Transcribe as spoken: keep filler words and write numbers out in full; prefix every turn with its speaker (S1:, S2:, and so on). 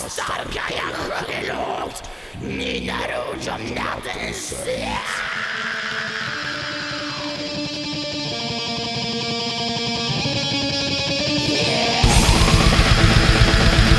S1: starka jag sjunger lågt. Nynnar ord som natten ser.